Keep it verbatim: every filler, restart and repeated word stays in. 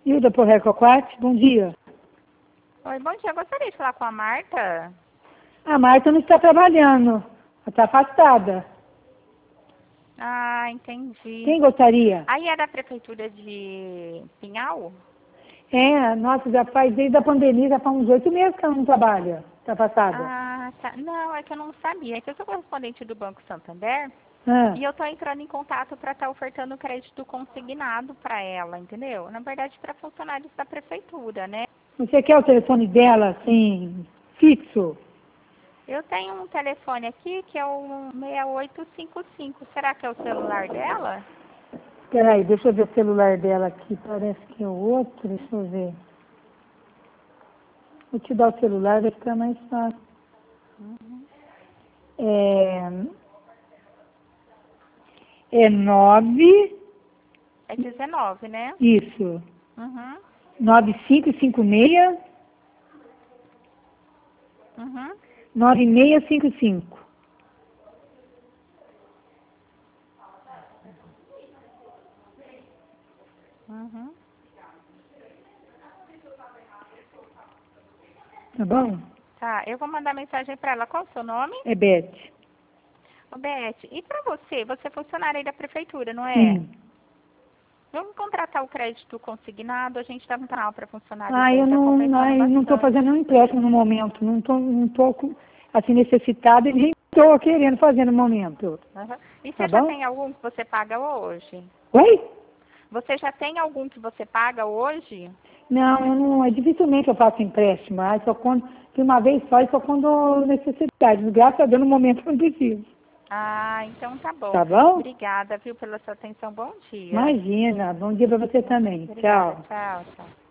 Hilda Porrecoquate, bom dia. Oi, bom dia. Eu gostaria de falar com a Marta. A Marta não está trabalhando, ela está afastada. Ah, entendi. Quem gostaria? Aí é da Prefeitura de Pinhal? É, nossa, já faz desde a pandemia, já faz uns oito meses que ela não trabalha, está afastada. Ah, tá. Não, é que eu não sabia. É que eu sou correspondente do Banco Santander Ah, e eu tô entrando em contato para estar ofertando crédito consignado para ela, entendeu? Na verdade, para funcionários da Prefeitura, né? você quer o telefone dela, assim, fixo? Eu tenho um telefone aqui que é o seis oito cinco cinco. Será que é o celular dela? Espera aí, deixa eu ver o celular dela aqui, parece que é o outro, deixa eu ver. Vou te dar o celular, vai ficar mais fácil. Uhum. É, é nove, É dezenove, né? isso, Uhum. nove cinco cinco seis, Uhum. nove seis cinco cinco. Uhum. Tá bom? Tá, eu vou mandar mensagem para ela. Qual o seu nome? É Beth. Ô, Beth, e para você? Você é funcionária aí da prefeitura, não é? Sim. Vamos contratar o crédito consignado, a gente dá um canal para funcionários Ah, aí, eu tá não, compensando ai, não estou bastante. fazendo um empréstimo no momento. Não estou não tô, com- assim, necessitada e nem estou querendo fazer no momento. Uhum. E Tá você já bom? tem algum que você paga hoje? Oi? Você já tem algum que você paga hoje? Não, eu não, é dificilmente eu faço empréstimo. Ah, só quando, de uma vez só e só quando necessidade. Graças a Deus, no momento eu não preciso. Ah, então tá bom. Tá bom? Obrigada, viu, pela sua atenção. Bom dia. Imagina. Bom dia para você também. Obrigada. Tchau. Tchau, tchau.